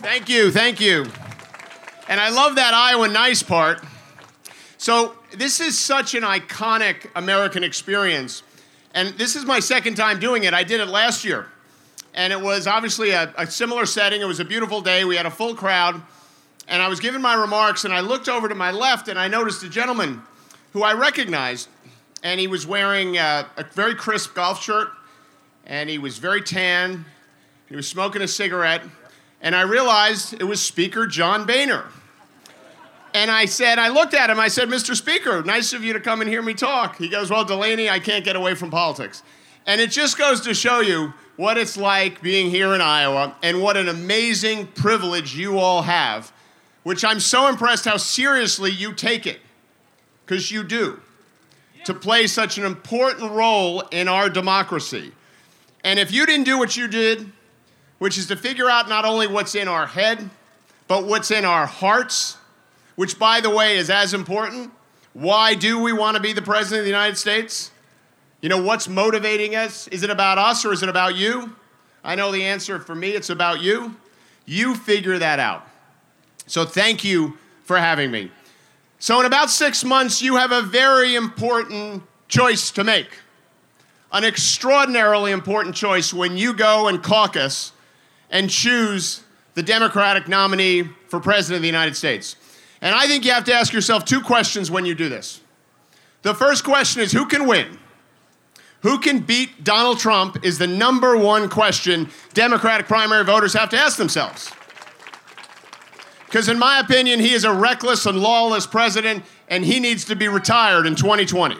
Thank you, thank you. And I love that Iowa nice part. So this is such an iconic American experience. And this is my second time doing it. I did it last year. And it was obviously a similar setting. It was a beautiful day. We had a full crowd. And I was giving my remarks, and I looked over to my left, and I noticed a gentleman who I recognized. And he was wearing a very crisp golf shirt. And he was very tan. He was smoking a cigarette. And I realized it was Speaker John Boehner. And I looked at him, I said, Mr. Speaker, nice of you to come and hear me talk. He goes, well, Delaney, I can't get away from politics. And it just goes to show you what it's like being here in Iowa and what an amazing privilege you all have, which I'm so impressed how seriously you take it, because you do, to play such an important role in our democracy. And if you didn't do what you did, which is to figure out not only what's in our head, but what's in our hearts, which, by the way, is as important. Why do we want to be the president of the United States? You know, what's motivating us? Is it about us or is it about you? I know the answer for me, it's about you. You figure that out. So thank you for having me. So in about 6 months, you have a very important choice to make. An extraordinarily important choice when you go and caucus and choose the Democratic nominee for President of the United States. And I think you have to ask yourself 2 questions when you do this. The first question is, who can win? Who can beat Donald Trump is the number one question Democratic primary voters have to ask themselves. Because in my opinion, he is a reckless and lawless president, and he needs to be retired in 2020.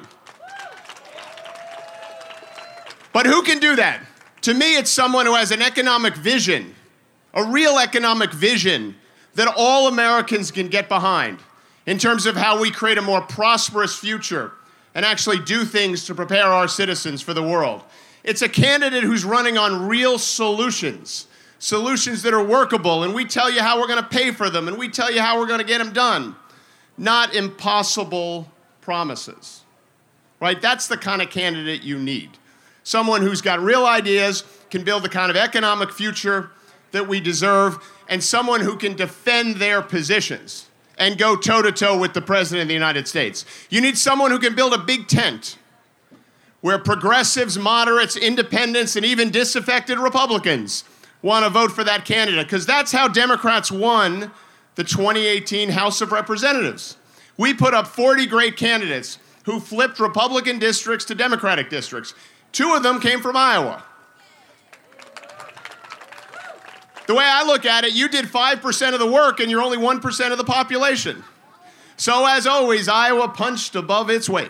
But who can do that? To me, it's someone who has an economic vision, a real economic vision that all Americans can get behind in terms of how we create a more prosperous future and actually do things to prepare our citizens for the world. It's a candidate who's running on real solutions that are workable, and we tell you how we're going to pay for them, and we tell you how we're going to get them done, not impossible promises, right? That's the kind of candidate you need. Someone who's got real ideas, can build the kind of economic future that we deserve, and someone who can defend their positions and go toe-to-toe with the President of the United States. You need someone who can build a big tent where progressives, moderates, independents, and even disaffected Republicans want to vote for that candidate, because that's how Democrats won the 2018 House of Representatives. We put up 40 great candidates who flipped Republican districts to Democratic districts. 2 of them came from Iowa. The way I look at it, you did 5% of the work and you're only 1% of the population. So as always, Iowa punched above its weight.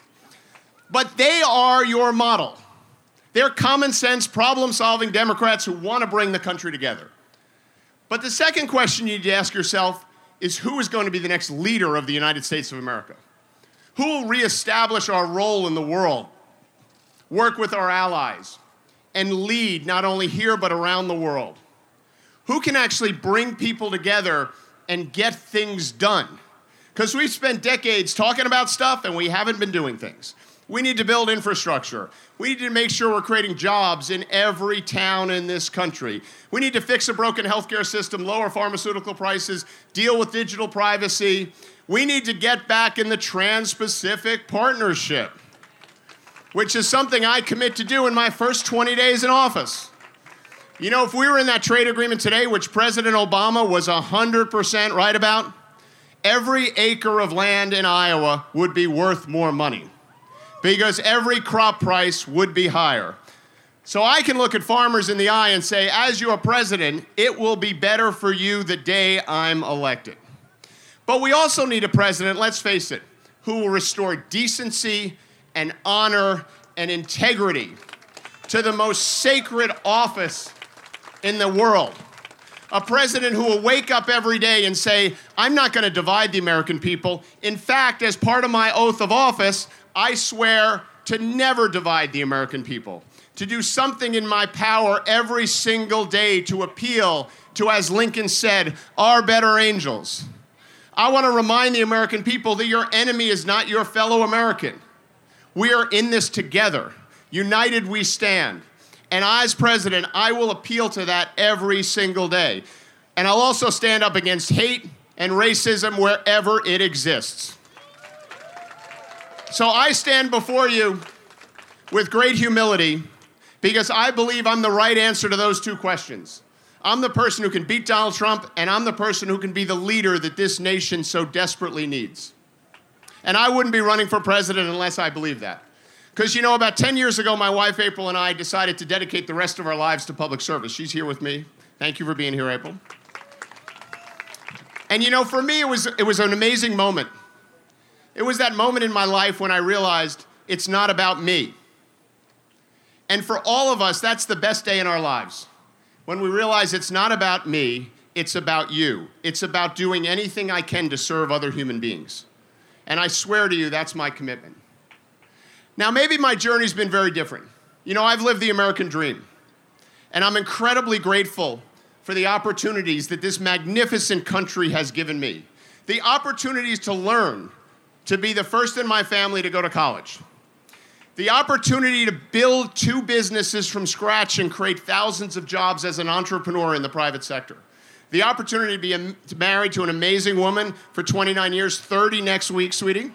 But they are your model. They're common sense, problem-solving Democrats who want to bring the country together. But the second question you need to ask yourself is, who is going to be the next leader of the United States of America? Who will reestablish our role in the world, work with our allies, and lead not only here but around the world? Who can actually bring people together and get things done? Because we've spent decades talking about stuff and we haven't been doing things. We need to build infrastructure. We need to make sure we're creating jobs in every town in this country. We need to fix a broken healthcare system, lower pharmaceutical prices, deal with digital privacy. We need to get back in the Trans-Pacific Partnership, which is something I commit to do in my first 20 days in office. You know, if we were in that trade agreement today, which President Obama was 100% right about, every acre of land in Iowa would be worth more money because every crop price would be higher. So I can look at farmers in the eye and say, as your president, it will be better for you the day I'm elected. But we also need a president, let's face it, who will restore decency and honor and integrity to the most sacred office in the world. A president who will wake up every day and say, I'm not going to divide the American people. In fact, as part of my oath of office, I swear to never divide the American people, to do something in my power every single day to appeal to, as Lincoln said, our better angels. I want to remind the American people that your enemy is not your fellow American. We are in this together. United we stand. And as president, I will appeal to that every single day. And I'll also stand up against hate and racism wherever it exists. So I stand before you with great humility because I believe I'm the right answer to those two questions. I'm the person who can beat Donald Trump, and I'm the person who can be the leader that this nation so desperately needs. And I wouldn't be running for president unless I believe that. Because, you know, about 10 years ago, my wife, April, and I decided to dedicate the rest of our lives to public service. She's here with me. Thank you for being here, April. And, you know, for me, it was an amazing moment. It was that moment in my life when I realized it's not about me. And for all of us, that's the best day in our lives. When we realize it's not about me, it's about you. It's about doing anything I can to serve other human beings. And I swear to you, that's my commitment. Now, maybe my journey's been very different. You know, I've lived the American dream. And I'm incredibly grateful for the opportunities that this magnificent country has given me. The opportunities to learn, to be the first in my family to go to college. The opportunity to build 2 businesses from scratch and create thousands of jobs as an entrepreneur in the private sector. The opportunity to be married to an amazing woman for 29 years, 30 next week, sweetie.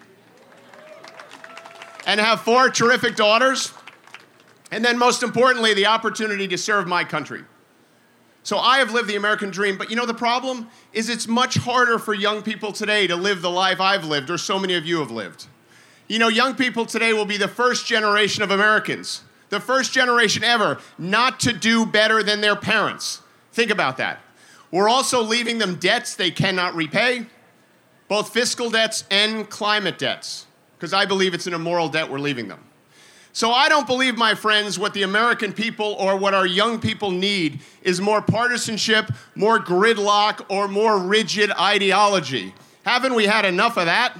And have 4 terrific daughters. And then most importantly, the opportunity to serve my country. So I have lived the American dream, but you know the problem is it's much harder for young people today to live the life I've lived or so many of you have lived. You know, young people today will be the first generation of Americans, the first generation ever not to do better than their parents. Think about that. We're also leaving them debts they cannot repay, both fiscal debts and climate debts, because I believe it's an immoral debt we're leaving them. So I don't believe, my friends, what the American people or what our young people need is more partisanship, more gridlock, or more rigid ideology. Haven't we had enough of that?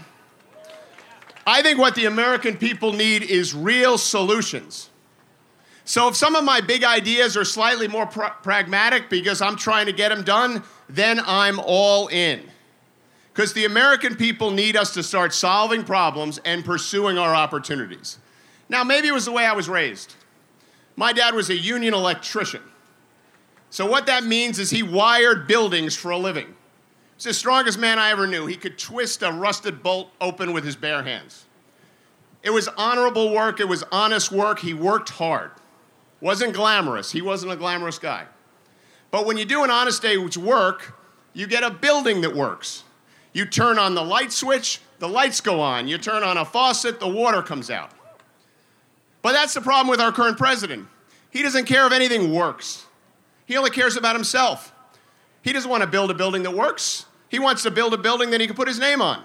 I think what the American people need is real solutions. So if some of my big ideas are slightly more pragmatic because I'm trying to get them done, then I'm all in. Because the American people need us to start solving problems and pursuing our opportunities. Now, maybe it was the way I was raised. My dad was a union electrician. So what that means is he wired buildings for a living. He's the strongest man I ever knew. He could twist a rusted bolt open with his bare hands. It was honorable work. It was honest work. He worked hard. Wasn't glamorous. He wasn't a glamorous guy. But when you do an honest day's work, you get a building that works. You turn on the light switch, the lights go on. You turn on a faucet, the water comes out. But that's the problem with our current president. He doesn't care if anything works. He only cares about himself. He doesn't want to build a building that works. He wants to build a building that he can put his name on.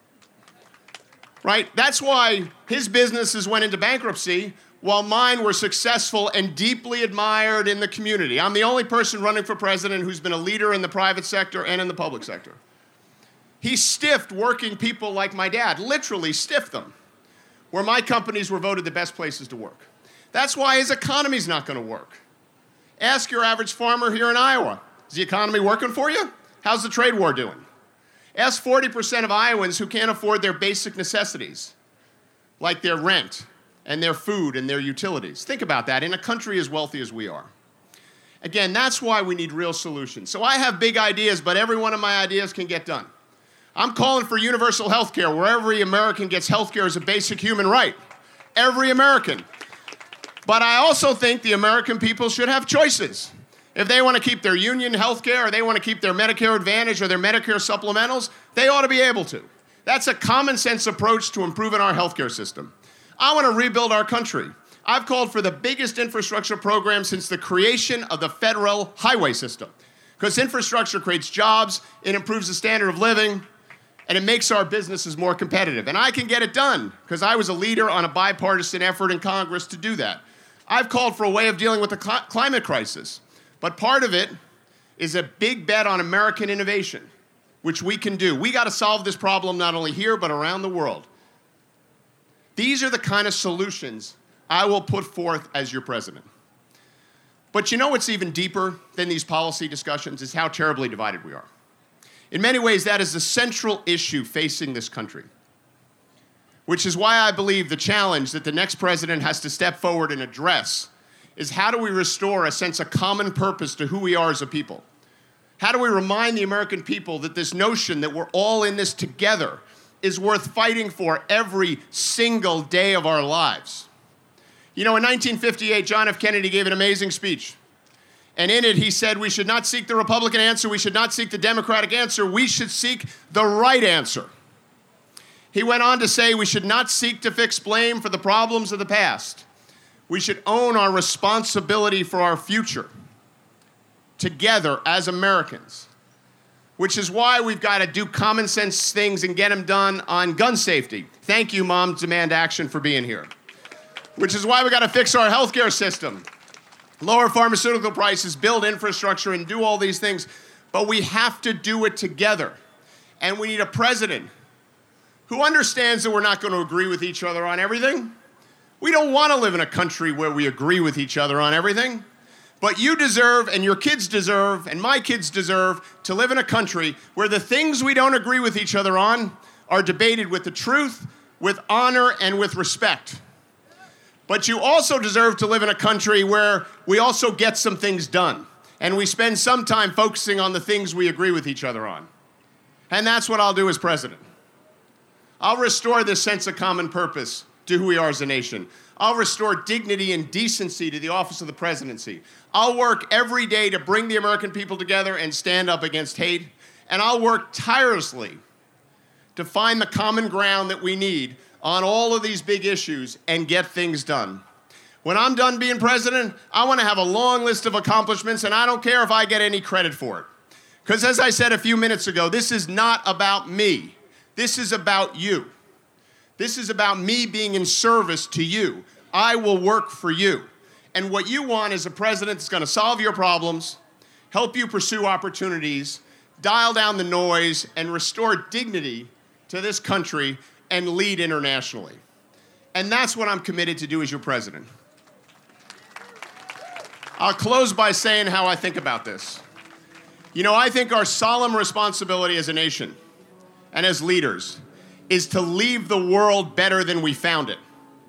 Right? That's why his businesses went into bankruptcy while mine were successful and deeply admired in the community. I'm the only person running for president who's been a leader in the private sector and in the public sector. He stiffed working people like my dad, literally stiffed them, where my companies were voted the best places to work. That's why his economy's not going to work. Ask your average farmer here in Iowa, is the economy working for you? How's the trade war doing? Ask 40% of Iowans who can't afford their basic necessities, like their rent and their food and their utilities. Think about that in a country as wealthy as we are. Again, that's why we need real solutions. So I have big ideas, but every one of my ideas can get done. I'm calling for universal health care, where every American gets health care as a basic human right. Every American. But I also think the American people should have choices. If they want to keep their union health care, or they want to keep their Medicare Advantage or their Medicare supplementals, they ought to be able to. That's a common sense approach to improving our healthcare system. I want to rebuild our country. I've called for the biggest infrastructure program since the creation of the federal highway system. Because infrastructure creates jobs, it improves the standard of living, and it makes our businesses more competitive. And I can get it done, because I was a leader on a bipartisan effort in Congress to do that. I've called for a way of dealing with the climate crisis. But part of it is a big bet on American innovation, which we can do. We got to solve this problem not only here, but around the world. These are the kind of solutions I will put forth as your president. But you know what's even deeper than these policy discussions is how terribly divided we are. In many ways, that is the central issue facing this country, which is why I believe the challenge that the next president has to step forward and address is how do we restore a sense of common purpose to who we are as a people? How do we remind the American people that this notion that we're all in this together is worth fighting for every single day of our lives? You know, in 1958, John F. Kennedy gave an amazing speech. And in it, he said, we should not seek the Republican answer. We should not seek the Democratic answer. We should seek the right answer. He went on to say, we should not seek to fix blame for the problems of the past. We should own our responsibility for our future together as Americans, which is why we've got to do common sense things and get them done on gun safety. Thank you, Mom Demand Action, for being here. Which is why we got to fix our healthcare system, lower pharmaceutical prices, build infrastructure, and do all these things. But we have to do it together. And we need a president who understands that we're not going to agree with each other on everything. We don't want to live in a country where we agree with each other on everything. But you deserve, and your kids deserve, and my kids deserve to live in a country where the things we don't agree with each other on are debated with the truth, with honor, and with respect. But you also deserve to live in a country where we also get some things done, and we spend some time focusing on the things we agree with each other on. And that's what I'll do as president. I'll restore this sense of common purpose to who we are as a nation. I'll restore dignity and decency to the office of the presidency. I'll work every day to bring the American people together and stand up against hate. And I'll work tirelessly to find the common ground that we need on all of these big issues and get things done. When I'm done being president, I want to have a long list of accomplishments, and I don't care if I get any credit for it. Because as I said a few minutes ago, this is not about me. This is about you. This is about me being in service to you. I will work for you. And what you want is a president that's going to solve your problems, help you pursue opportunities, dial down the noise, and restore dignity to this country and lead internationally. And that's what I'm committed to do as your president. I'll close by saying how I think about this. You know, I think our solemn responsibility as a nation and as leaders is to leave the world better than we found it.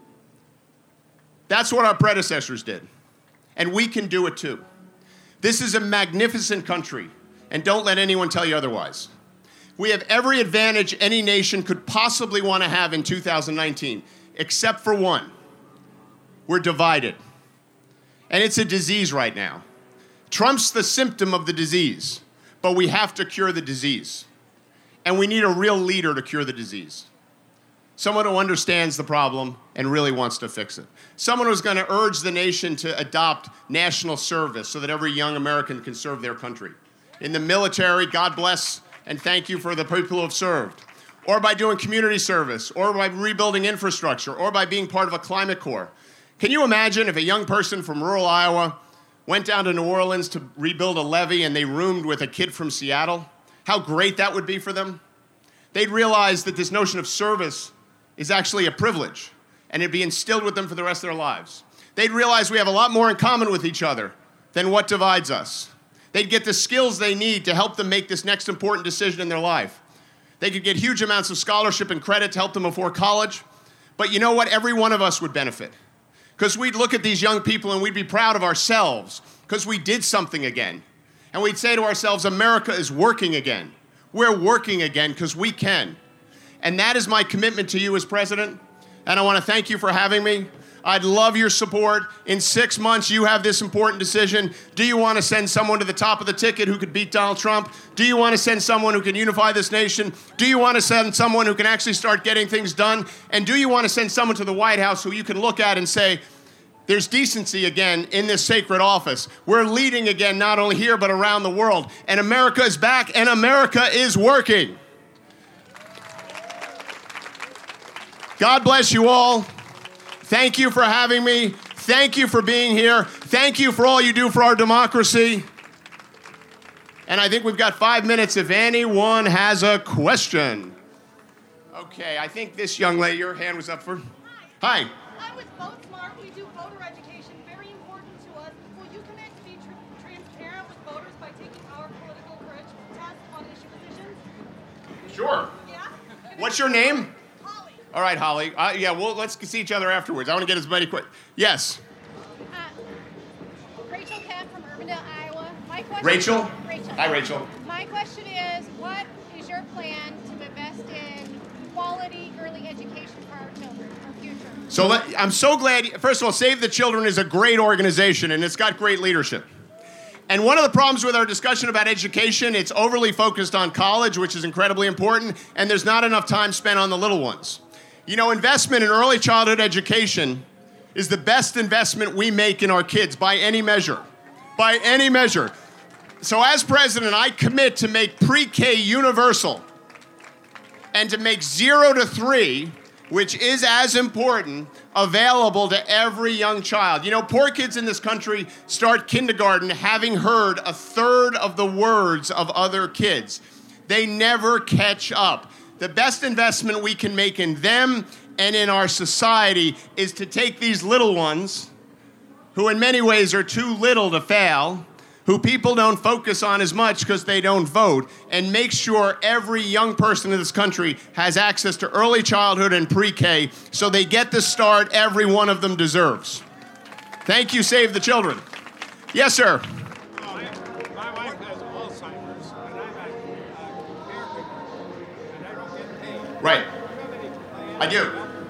That's what our predecessors did. And we can do it too. This is a magnificent country, and don't let anyone tell you otherwise. We have every advantage any nation could possibly want to have in 2019, except for one. We're divided. And it's a disease right now. Trump's the symptom of the disease, but we have to cure the disease. And we need a real leader to cure the disease. Someone who understands the problem and really wants to fix it. Someone who's going to urge the nation to adopt national service so that every young American can serve their country. In the military, God bless and thank you for the people who have served. Or by doing community service, or by rebuilding infrastructure, or by being part of a climate corps. Can you imagine if a young person from rural Iowa went down to New Orleans to rebuild a levee and they roomed with a kid from Seattle? How great that would be for them. They'd realize that this notion of service is actually a privilege, and it'd be instilled with them for the rest of their lives. They'd realize we have a lot more in common with each other than what divides us. They'd get the skills they need to help them make this next important decision in their life. They could get huge amounts of scholarship and credit to help them afford college. But you know what? Every one of us would benefit. Because we'd look at these young people and we'd be proud of ourselves because we did something again. And we'd say to ourselves, America is working again. We're working again because we can. And that is my commitment to you as president. And I want to thank you for having me. I'd love your support. In 6 months, you have this important decision. Do you want to send someone to the top of the ticket who could beat Donald Trump? Do you want to send someone who can unify this nation? Do you want to send someone who can actually start getting things done? And do you want to send someone to the White House who you can look at and say, there's decency again in this sacred office. We're leading again, not only here, but around the world. And America is back, and America is working. God bless you all. Thank you for having me. Thank you for being here. Thank you for all you do for our democracy. And I think we've got 5 minutes if anyone has a question. Okay, I think this young lady, your hand was up for. Hi. I'm with VoteSmart. We do voter education, very important to us. Will you commit to be transparent with voters by taking our political courage test on issue positions? Sure. Yeah? What's your name? Holly. All right, Holly. Yeah, well, let's see each other afterwards. I want to get as many quick. Yes. Rachel Camp from Urbandale, Iowa. My question. Rachel? Rachel. Hi, Rachel. My question is, what is your plan to invest in quality early education for our children, our future? So I'm so glad, first of all, Save the Children is a great organization, and it's got great leadership. And one of the problems with our discussion about education, it's overly focused on college, which is incredibly important, and there's not enough time spent on the little ones. You know, investment in early childhood education is the best investment we make in our kids by any measure. By any measure. So as president, I commit to make pre-K universal and to make 0 to 3, which is as important, available to every young child. You know, poor kids in this country start kindergarten having heard a third of the words of other kids. They never catch up. The best investment we can make in them and in our society is to take these little ones, who in many ways are too little to fail, who people don't focus on as much because they don't vote, and make sure every young person in this country has access to early childhood and pre-K so they get the start every one of them deserves. Thank you, Save the Children. Yes, sir. My wife has Alzheimer's, and I'm a caregiver, and I don't get paid. Right. I do.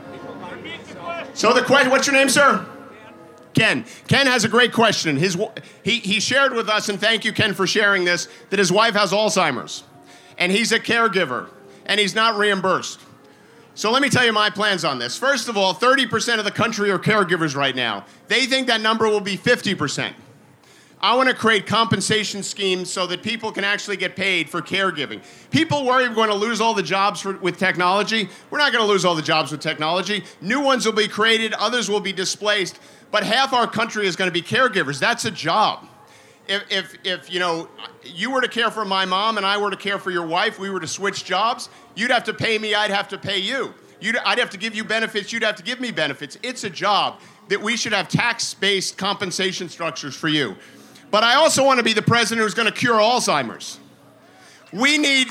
So the question, what's your name, sir? Ken. Ken has a great question. He shared with us, and thank you, Ken, for sharing this, that his wife has Alzheimer's, and he's a caregiver, and he's not reimbursed. So let me tell you my plans on this. First of all, 30% of the country are caregivers right now. They think that number will be 50%. I want to create compensation schemes so that people can actually get paid for caregiving. People worry we're going to lose all the jobs with technology. We're not going to lose all the jobs with technology. New ones will be created, others will be displaced. But half our country is going to be caregivers. That's a job. If you know, you were to care for my mom and I were to care for your wife, we were to switch jobs, you'd have to pay me, I'd have to pay you. I'd have to give you benefits, you'd have to give me benefits. It's a job that we should have tax-based compensation structures for you. But I also want to be the president who's going to cure Alzheimer's. We need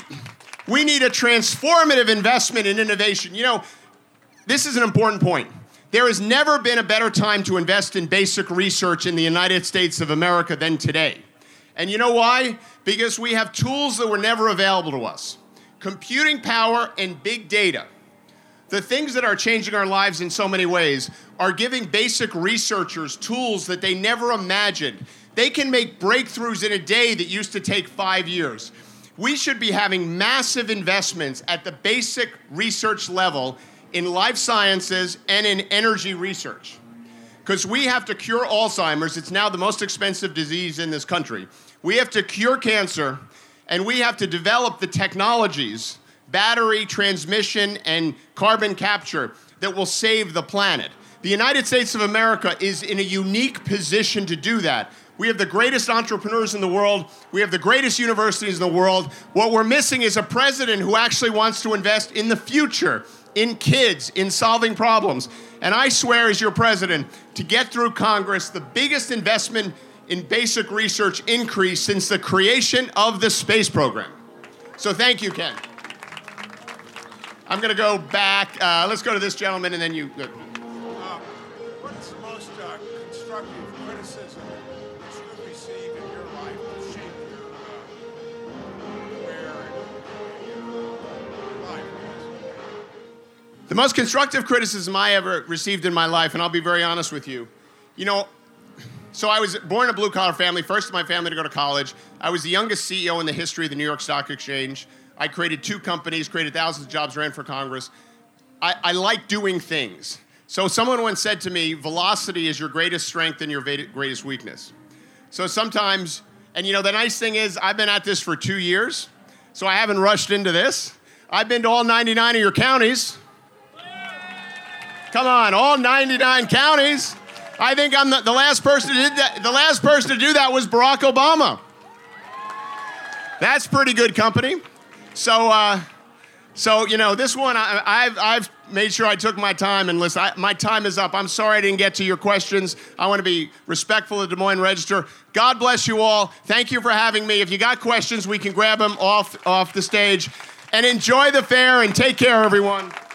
a transformative investment in innovation. You know, this is an important point. There has never been a better time to invest in basic research in the United States of America than today. And you know why? Because we have tools that were never available to us. Computing power and big data, the things that are changing our lives in so many ways, are giving basic researchers tools that they never imagined. They can make breakthroughs in a day that used to take 5 years. We should be having massive investments at the basic research level in life sciences and in energy research. Because we have to cure Alzheimer's. It's now the most expensive disease in this country. We have to cure cancer, and we have to develop the technologies, battery, transmission, and carbon capture that will save the planet. The United States of America is in a unique position to do that. We have the greatest entrepreneurs in the world. We have the greatest universities in the world. What we're missing is a president who actually wants to invest in the future, in kids, in solving problems. And I swear, as your president, to get through Congress, the biggest investment in basic research increase since the creation of the space program. So thank you, Ken. I'm going to go back. Let's go to this gentleman, and then you. What's the most constructive criticism that you have received in your life to shape your career and your life? The most constructive criticism I ever received in my life, and I'll be very honest with you, you know, so I was born in a blue-collar family, first in my family to go to college. I was the youngest CEO in the history of the New York Stock Exchange. I created 2 companies, created thousands of jobs, ran for Congress. I like doing things. So someone once said to me, velocity is your greatest strength and your greatest weakness. So sometimes, and you know, the nice thing is I've been at this for 2 years, so I haven't rushed into this. I've been to all 99 of your counties. Come on, all 99 counties. I think I'm the last person who did that. The last person to do that was Barack Obama. That's pretty good company. So you know, this one I've made sure I took my time and listen. My time is up. I'm sorry I didn't get to your questions. I want to be respectful of Des Moines Register. God bless you all. Thank you for having me. If you got questions, we can grab them off the stage. And enjoy the fair and take care, everyone.